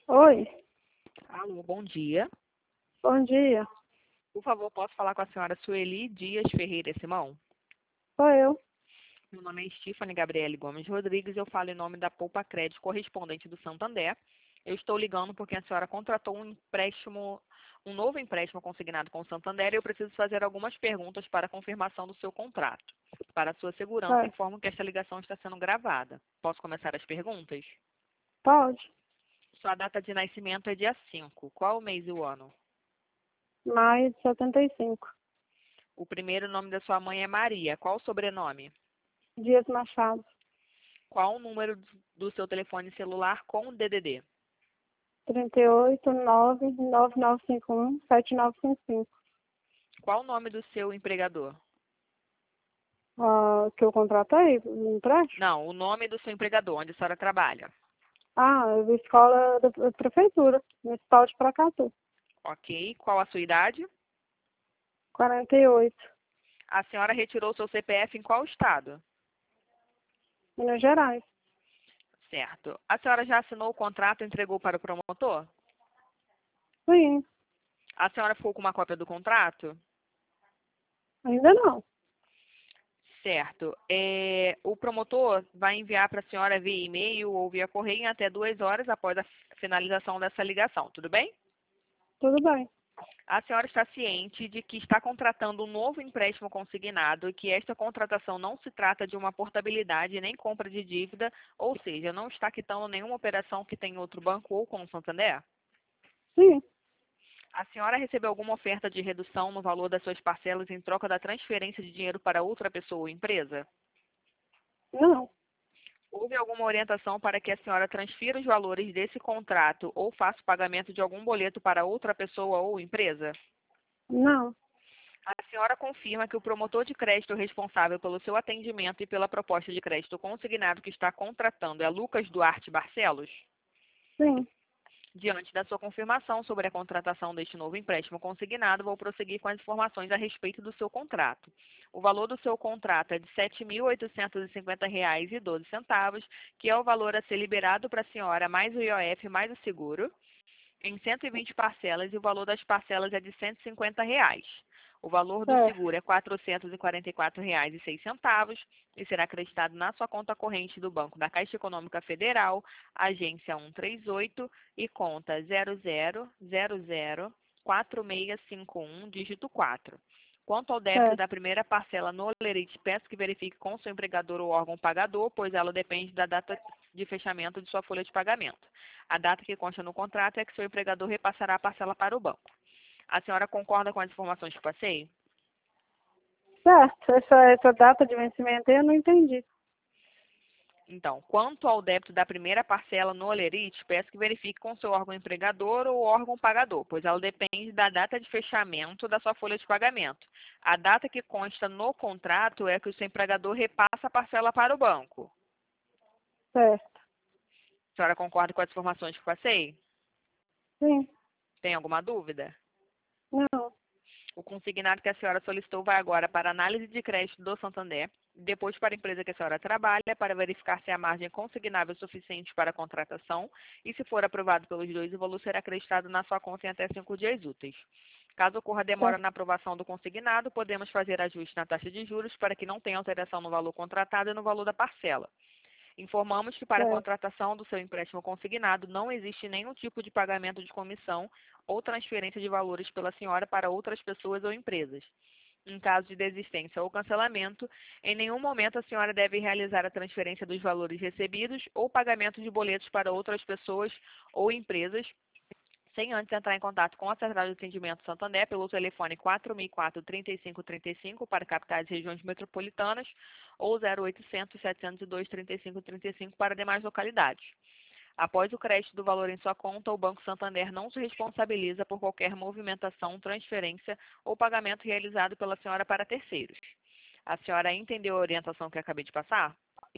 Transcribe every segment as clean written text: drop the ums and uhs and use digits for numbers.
Oi, Alô, bom dia. bom dia. Por favor, posso falar com a senhora Sueli Dias Ferreira Simão? Sou eu. Meu nome é Stephanie Gabriele Gomes Rodrigues, eu falo em nome da Poupa Crédito correspondente do Santander. Eu estou ligando porque a senhora contratou um novo empréstimo consignado com o Santander e eu preciso fazer algumas perguntas para confirmação do seu contrato. Para sua segurança, É, informo que esta ligação está sendo gravada. Posso começar as perguntas? pode. Sua data de nascimento é dia 5. Qual o mês e o ano? Maio de 75. O primeiro nome da sua mãe é Maria. Qual o sobrenome? Dias Machado. Qual o número do seu telefone celular com o DDD? 38 99951 7955. Qual o nome do seu empregador? Que eu contratei, me empreste? Não, o nome do seu empregador, onde a senhora trabalha. Escola da Prefeitura, Municipal de Paracatu. Ok. Qual a sua idade? 48, A senhora retirou seu CPF em qual estado? Minas Gerais. Certo. A senhora já assinou o contrato e entregou para o promotor? Sim, A senhora ficou com uma cópia do contrato? ainda não. Certo. O promotor vai enviar para a senhora via e-mail ou via correio em até 2 horas após a finalização dessa ligação, tudo bem? Tudo bem. A senhora está ciente de que está contratando um novo empréstimo consignado e que esta contratação não se trata de uma portabilidade nem compra de dívida, ou seja, não está quitando nenhuma operação que tem em outro banco ou com o Santander? Sim, A senhora recebeu alguma oferta de redução no valor das suas parcelas em troca da transferência de dinheiro para outra pessoa ou empresa? não, Houve alguma orientação para que a senhora transfira os valores desse contrato ou faça o pagamento de algum boleto para outra pessoa ou empresa? não. A senhora confirma que o promotor de crédito responsável pelo seu atendimento e pela proposta de crédito consignado que está contratando é Lucas Duarte Barcelos? Sim, Diante da sua confirmação sobre a contratação deste novo empréstimo consignado, vou prosseguir com as informações a respeito do seu contrato. O valor do seu contrato é de R$ 7.850,12, que é o valor a ser liberado para a senhora mais o IOF mais o seguro, em 120 parcelas e o valor das parcelas é de R$ 150. O valor do certo, seguro é R$ 444,06 e será acreditado na sua conta corrente do Banco da Caixa Econômica Federal, agência 138 e conta 00004651, dígito 4. Quanto ao débito certo, da primeira parcela no Lerite, peço que verifique com seu empregador ou órgão pagador, pois ela depende da data de fechamento de sua folha de pagamento. A data que consta no contrato é que seu empregador repassará a parcela para o banco. A senhora concorda com as informações que passei? certo. Essa data de vencimento aí eu não entendi. Então, quanto ao débito da primeira parcela no Olerite, peço que verifique com seu órgão empregador ou órgão pagador, pois ela depende da data de fechamento da sua folha de pagamento. A data que consta no contrato é que o seu empregador repassa a parcela para o banco. Certo. A senhora concorda com as informações que passei? Sim, Tem alguma dúvida? não, O consignado que a senhora solicitou vai agora para análise de crédito do Santander, depois para a empresa que a senhora trabalha, para verificar se a margem é consignável suficiente para a contratação e, se for aprovado pelos dois, o valor será acreditado na sua conta em até 5 dias úteis. Caso ocorra demora certo, na aprovação do consignado, podemos fazer ajuste na taxa de juros para que não tenha alteração no valor contratado e no valor da parcela. Informamos que para a certo, contratação do seu empréstimo consignado não existe nenhum tipo de pagamento de comissão ou transferência de valores pela senhora para outras pessoas ou empresas. Em caso de desistência ou cancelamento, em nenhum momento a senhora deve realizar a transferência dos valores recebidos ou pagamento de boletos para outras pessoas ou empresas, sem antes entrar em contato com a Central de Atendimento Santander pelo telefone 4004-3535 para capitais e regiões metropolitanas ou 0800-702-3535 para demais localidades. Após o crédito do valor em sua conta, o Banco Santander não se responsabiliza por qualquer movimentação, transferência ou pagamento realizado pela senhora para terceiros. A senhora entendeu a orientação que eu acabei de passar?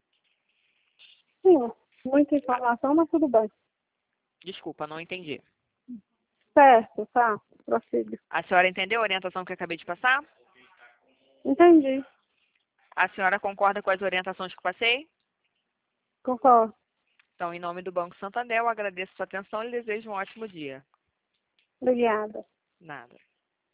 sim. Muita informação, mas tudo bem. Desculpa, não entendi. Certo, tá. Prossiga. A senhora entendeu a orientação que eu acabei de passar? Entendi. A senhora concorda com as orientações que eu passei? Concordo. Então, em nome do Banco Santander, eu agradeço a sua atenção e lhe desejo um ótimo dia. Obrigada. Nada.